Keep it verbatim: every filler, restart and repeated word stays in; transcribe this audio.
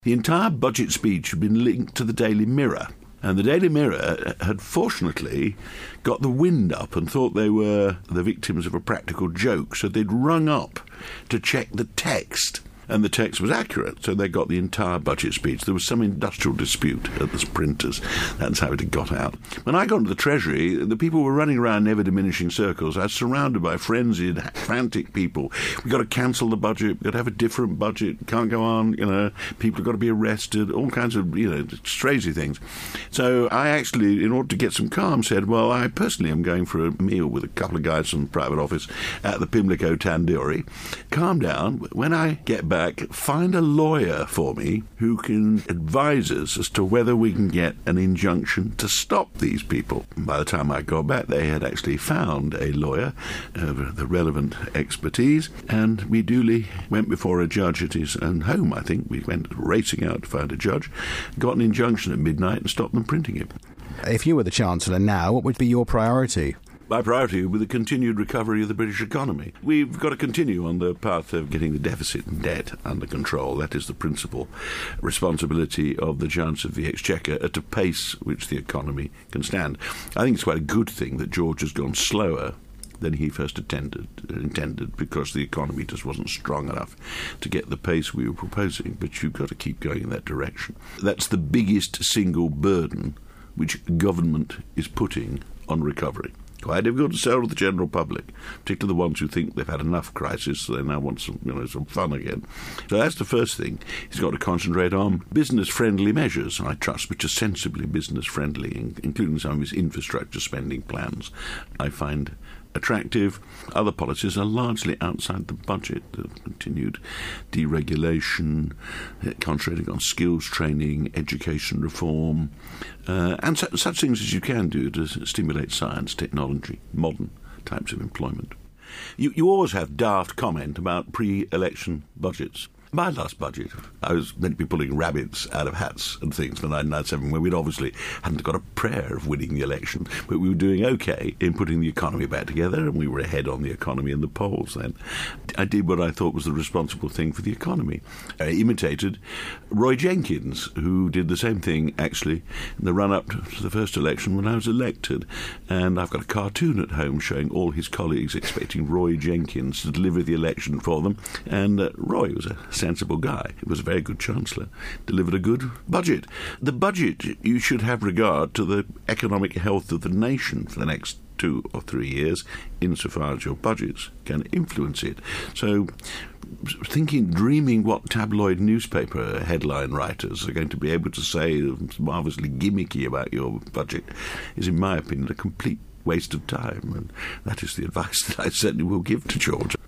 The entire budget speech had been linked to the Daily Mirror. And the Daily Mirror had fortunately got the wind up and thought they were the victims of a practical joke, so they'd rung up to check the text. And the text was accurate, so they got the entire budget speech. There was some industrial dispute at the printers. That's how it had got out. When I got into the Treasury, the people were running around in ever-diminishing circles. I was surrounded by frenzied, frantic people. We've got to cancel the budget. We've got to have a different budget. Can't go on, you know. People have got to be arrested. All kinds of, you know, crazy things. So I actually, in order to get some calm, said, well, I personally am going for a meal with a couple of guys from the private office at the Pimlico Tandoori. Calm down. When I get back, find a lawyer for me who can advise us as to whether we can get an injunction to stop these people. By the time I got back, they had actually found a lawyer of the relevant expertise, and we duly went before a judge at his own home, I think. We went racing out to find a judge, got an injunction at midnight and stopped them printing it. If you were the Chancellor now, what would be your priority? My priority would be the continued recovery of the British economy. We've got to continue on the path of getting the deficit and debt under control. That is the principal responsibility of the Chancellor of the Exchequer at a pace which the economy can stand. I think it's quite a good thing that George has gone slower than he first attended, intended, because the economy just wasn't strong enough to get the pace we were proposing. But you've got to keep going in that direction. That's the biggest single burden which government is putting on recovery. Quite difficult to sell to the general public, particularly the ones who think they've had enough crisis, so they now want some, you know, some fun again. So that's the first thing. He's got to concentrate on business-friendly measures, and I trust, which are sensibly business-friendly, including some of his infrastructure spending plans. I find attractive. Other policies are largely outside the budget. The continued deregulation, concentrating on skills training, education reform, uh, and su- such things as you can do to stimulate science, technology, modern types of employment. You, you always have daft comment about pre-election budgets. My last budget, I was meant to be pulling rabbits out of hats and things for nineteen ninety-seven, where we'd obviously hadn't got a prayer of winning the election, but we were doing okay in putting the economy back together, and we were ahead on the economy in the polls then. I did what I thought was the responsible thing for the economy. I imitated Roy Jenkins, who did the same thing, actually, in the run-up to the first election when I was elected. And I've got a cartoon at home showing all his colleagues expecting Roy Jenkins to deliver the election for them. And uh, Roy was a sensible guy. He was a very good Chancellor, delivered a good budget. The budget, you should have regard to the economic health of the nation for the next two or three years, insofar as your budgets can influence it. So thinking, dreaming what tabloid newspaper headline writers are going to be able to say marvellously gimmicky about your budget is, in my opinion, a complete waste of time. And that is the advice that I certainly will give to George.